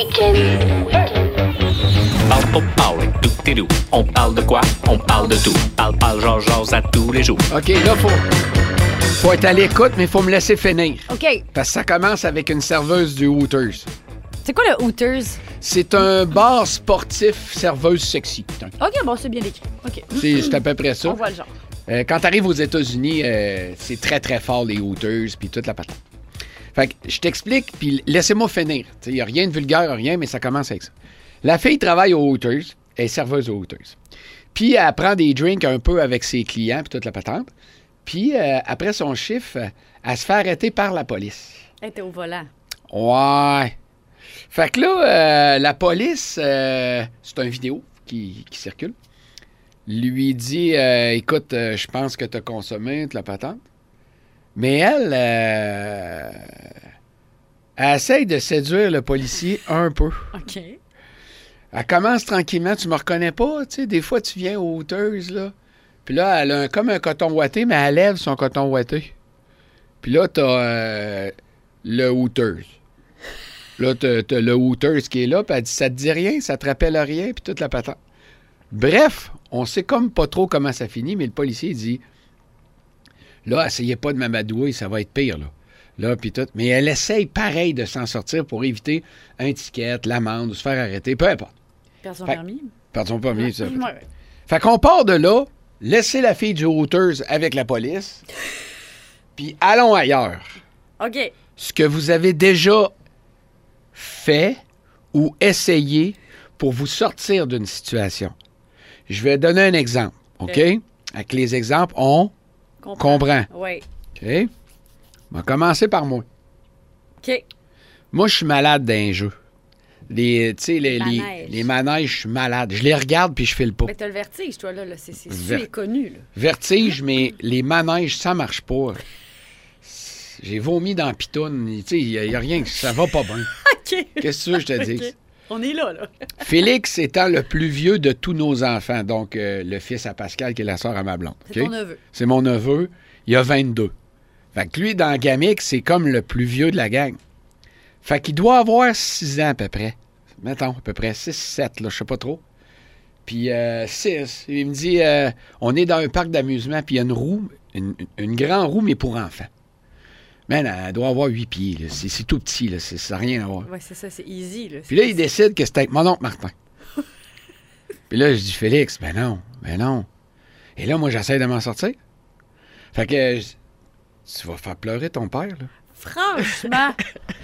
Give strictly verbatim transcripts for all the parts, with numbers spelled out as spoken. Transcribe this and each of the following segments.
week-end. Parle pas parler, tout est doux. On parle de quoi? On parle de tout. Parle, parle, genre, genre, à tous les jours. OK, là, faut, faut être à l'écoute, mais il faut me laisser finir. OK. Parce que ça commence avec une serveuse du Hooters. C'est quoi le Hooters? C'est un bar sportif serveuse sexy. OK, bon, c'est bien écrit. OK. C'est, c'est à peu près ça. On voit le genre. Euh, quand tu arrives aux États-Unis, euh, c'est très, très fort, les Hooters, puis toute la patente. Fait que je t'explique, puis laissez-moi finir. Il n'y a rien de vulgaire, rien, mais ça commence avec ça. La fille travaille aux Hooters, elle est serveuse aux Hooters. Puis elle prend des drinks un peu avec ses clients, puis toute la patente. Puis euh, après son chiffre, elle se fait arrêter par la police. Elle était au volant. Ouais. Fait que là, euh, la police, euh, c'est une vidéo qui, qui circule, lui dit euh, écoute, euh, je pense que tu as consommé toute la patente. Mais elle, euh, elle essaye de séduire le policier un peu. OK. Elle commence tranquillement, tu me reconnais pas, tu sais, des fois tu viens aux Hooters, là. Puis là, elle a un, comme un coton ouaté, mais elle lève son coton ouaté. Puis là, t'as euh, le Hooters. Là, t'as, t'as le Hooters qui est là, puis elle dit, ça te dit rien, ça te rappelle rien, puis toute la patente. Bref, on sait comme pas trop comment ça finit, mais le policier dit, là, essayez pas de m'amadouer, ça va être pire, là. Là, puis tout. Mais elle essaye pareil de s'en sortir pour éviter un ticket, l'amende, ou se faire arrêter, peu importe. Perd son Fait- permis. Perd son permis, ça. Ouais, ouais. Fait qu'on part de là, laissez la fille du Hooters avec la police, puis allons ailleurs. OK. Ce que vous avez déjà fait ou essayé pour vous sortir d'une situation. Je vais donner un exemple, OK? OK. Avec les exemples, on comprend. Oui. OK? On va commencer par moi. OK. Moi, je suis malade d'un jeu. Les, tu sais, les, les, Manèges. les manèges, je suis malade. Je les regarde puis je file pas. Mais t'as le vertige, toi, là. là. C'est, c'est Ver- su et connu, là. Vertige, mais les manèges, ça marche pas. J'ai vomi dans la pitoune. Tu sais, il n'y a, rien, ça va pas bien. OK. Qu'est-ce que tu veux que je te dise? OK. On est là, là. Félix étant le plus vieux de tous nos enfants, donc euh, le fils à Pascal qui est la sœur à ma blonde. C'est OK? ton neveu. C'est mon neveu. Il a vingt-deux. Fait que lui, dans la gamique, c'est comme le plus vieux de la gang. Fait qu'il doit avoir six ans à peu près. Mettons, à peu près six sept, là, je sais pas trop. Puis euh, six. Il me dit, euh, on est dans un parc d'amusement, puis il y a une roue, une, une grande roue, mais pour enfants. Man, elle doit avoir huit pieds. Là. C'est, c'est tout petit, là. C'est, ça n'a rien à voir. Oui, c'est ça, c'est easy, là. Puis là, il décide que c'est avec mon oncle Martin. Puis là, je dis, Félix, ben non, ben non. Et là, moi, j'essaie de m'en sortir. Fait que, je- tu vas faire pleurer ton père, là. Franchement.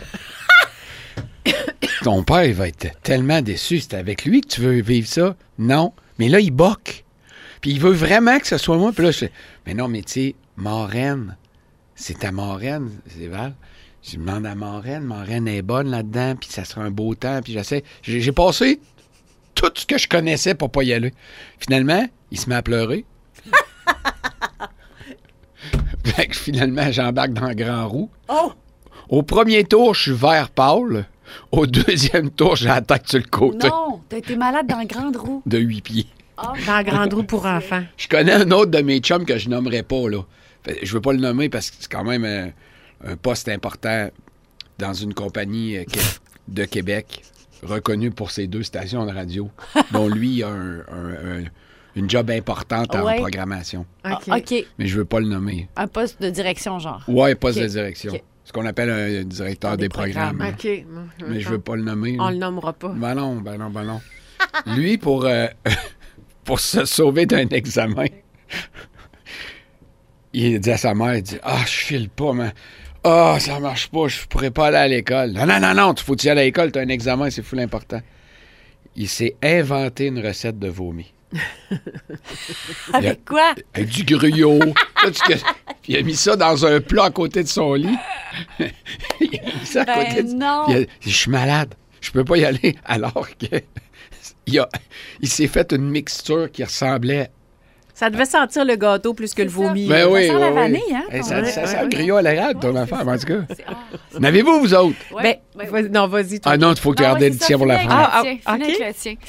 Ton père, il va être tellement déçu. C'est avec lui que tu veux vivre ça? Non. Mais là, il boque. Puis il veut vraiment que ce soit moi. Puis là, je fais, mais non, mais tu sais, Marraine, c'est ta marraine, c'est Val. Je demande à Marraine, Marraine est bonne là-dedans, puis ça sera un beau temps, puis j'essaie. J'ai, j'ai passé tout ce que je connaissais pour pas y aller. Finalement, il se met à pleurer. Fait que finalement, j'embarque dans le grand roue. Oh! Au premier tour, je suis vert pâle. Au deuxième tour, j'ai la tête sur le côté Non! T'as été malade dans la grande roue. de huit pieds. Oh, Dans la grande roue pour enfants. Je connais un autre de mes chums que je nommerai pas, là. Fait, je veux pas le nommer parce que c'est quand même un, un poste important dans une compagnie euh, qué- de Québec, reconnue pour ses deux stations de radio, dont lui il a un- un- un- une job importante en Ouais. programmation. OK. Ah, OK. Mais je veux pas le nommer. Un poste de direction, genre. Ouais, poste OK. de direction. OK. Ce qu'on appelle un directeur Dans des, des programmes. programmes. OK. Mais je veux pas le nommer. On là. le nommera pas. Ben non, ben non, ben non. Lui, pour, euh, pour se sauver d'un examen, il dit à sa mère, il dit « Ah, je file pas, mais... Ah, ça marche pas, je pourrais pas aller à l'école. » Non, non, non, non, tu faut que tu y ailles à l'école, t'as un examen, c'est fou l'important. Il s'est inventé une recette de vomi. Avec quoi? Avec du gruyot. Là, tu- Puis il a mis ça dans un plat à côté de son lit. Il a mis ça à Ben côté de... non. Puis il a dit, je suis malade. Je peux pas y aller. Alors que il, a- il s'est fait une mixture qui ressemblait... Ça devait sentir le gâteau plus que le C'est ça. vomi. Ben Ça oui, sent oui, la oui. vanille, hein, Hey, ton- ça, Ouais, ça ouais, sent ouais. le gruyot à l'érable, ton Ouais, affaire, c'est en tout cas. C'est- ah, c'est- N'avez-vous, vous autres? Ouais, Ben, ouais. vas-y, non, vas-y. toi. Ah non, il faut que tu Non, gardes ouais, le c'est ça, tien pour la finis fin. avec Ah, le tien, ah, finis OK. avec le tien.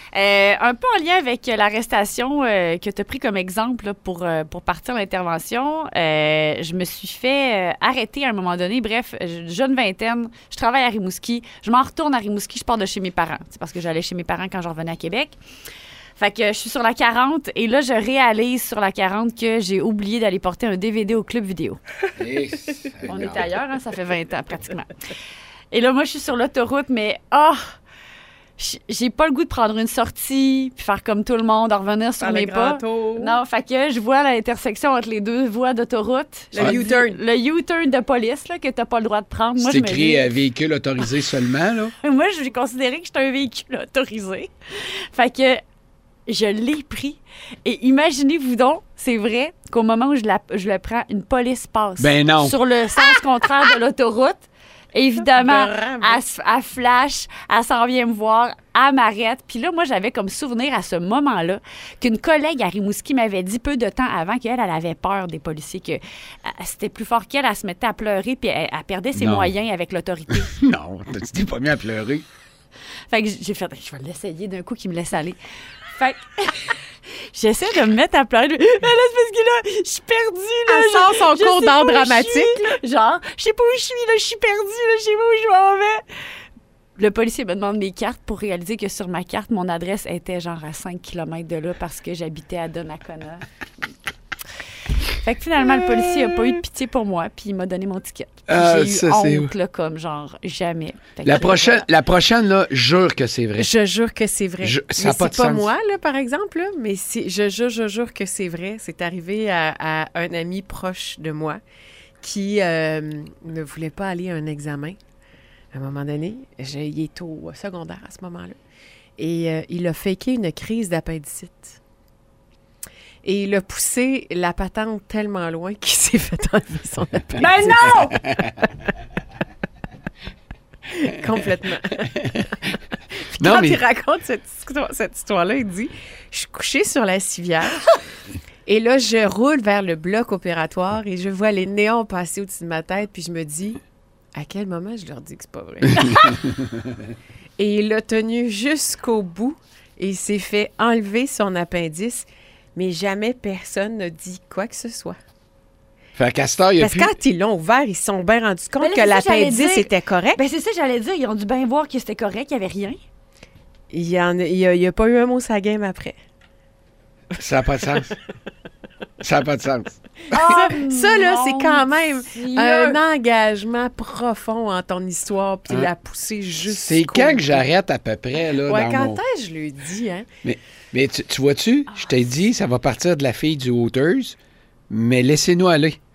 Euh, un peu en lien avec l'arrestation euh, que tu as pris comme exemple là, pour, euh, pour partir l'intervention, euh, je me suis fait euh, arrêter à un moment donné. Bref, jeune vingtaine, je travaille à Rimouski. Je m'en retourne à Rimouski, je pars de chez mes parents. C'est parce que j'allais chez mes parents quand je revenais à Québec. Fait que je suis sur la quarante et là, je réalise sur la quarante que j'ai oublié d'aller porter un D V D au club vidéo. Et... On est ailleurs, hein, ça fait vingt ans pratiquement. Et là, moi, je suis sur l'autoroute, mais ah! Oh, j'ai pas le goût de prendre une sortie, puis faire comme tout le monde, en revenir sur Par mes le pas. grand tour. Non, fait que je vois l'intersection entre les deux voies d'autoroute. Le Je me U-turn. dis- Le U-turn de police, là, que t'as pas le droit de prendre. Moi, C'est je me écrit dis- euh, véhicule autorisé seulement, là. Moi, j'ai considéré que j'étais un véhicule autorisé. Fait que je l'ai pris. Et imaginez-vous donc, c'est vrai qu'au moment où je, la, je le prends, une police passe Ben non. sur le sens contraire de l'autoroute. Évidemment, Bravo. elle, se- elle flash, elle s'en vient me voir, elle m'arrête. Puis là, moi, j'avais comme souvenir à ce moment-là qu'une collègue à Rimouski m'avait dit peu de temps avant qu'elle, elle avait peur des policiers, que euh, c'était plus fort qu'elle, elle se mettait à pleurer, puis elle, elle perdait ses Non. moyens avec l'autorité. Non, tu t'es pas mis à pleurer. Fait que j'ai fait, je vais l'essayer d'un coup qui me laisse aller. Fait que j'essaie de me mettre à pleurer. Mais là, c'est parce que là, je suis perdue. Là, Elle Je- sort son je cours sais d'art pas où je dramatique, suis. Genre, je sais pas où je suis, là, je suis perdue, là, je sais pas où je m'en vais. Le policier me demande mes cartes pour réaliser que sur ma carte, mon adresse était genre à cinq kilomètres de là parce que j'habitais à Donnacona. Fait que finalement, le policier a pas eu de pitié pour moi, puis il m'a donné mon ticket. Puis Ah, j'ai eu ça, c'est honte, là, comme genre, jamais. Fait La que, prochaine, voilà. la prochaine, là, jure que c'est vrai. Je jure que c'est vrai. Je- ça Mais a pas c'est de pas sens. moi, là, par exemple, là, mais c'est- je jure, je jure que c'est vrai. C'est arrivé à, à un ami proche de moi qui euh, ne voulait pas aller à un examen. À un moment donné, je- il est au secondaire à ce moment-là. Et euh, il a faké une crise d'appendicite. Et il a poussé la patente tellement loin qu'il s'est fait enlever son appendicite. Ben non! Complètement. Non, Quand mais- il raconte cette, histoire- cette histoire-là, il dit « Je suis couchée sur la civière et là, je roule vers le bloc opératoire et je vois les néons passer au-dessus de ma tête puis je me dis « À quel moment je leur dis que c'est pas vrai? » Et il a tenu jusqu'au bout et il s'est fait enlever son appendice, mais jamais personne n'a dit quoi que ce soit. Fait qu'à cette heure, il y a Parce plus... que quand ils l'ont ouvert, ils se sont bien rendus compte Mais là, que c'est ça que j'allais l'appendice dire. était correct. Ben c'est ça, j'allais dire. Ils ont dû bien voir que c'était correct, qu'il n'y avait rien. Il n'y a, il y a- il y a pas eu un mot sur la game après. Ça n'a pas de sens. Ça n'a pas de sens. Ah, Ça, là, mon c'est quand même Dieu. un engagement profond en ton histoire, puis Hein? la pousser jusqu'au C'est quand bout. que j'arrête à peu près, là, Ouais, dans quand mon... est-ce que je lui dis, hein? Mais tu, tu vois-tu, je t'ai dit, ça va partir de la fille du Hooters, mais laissez-nous aller.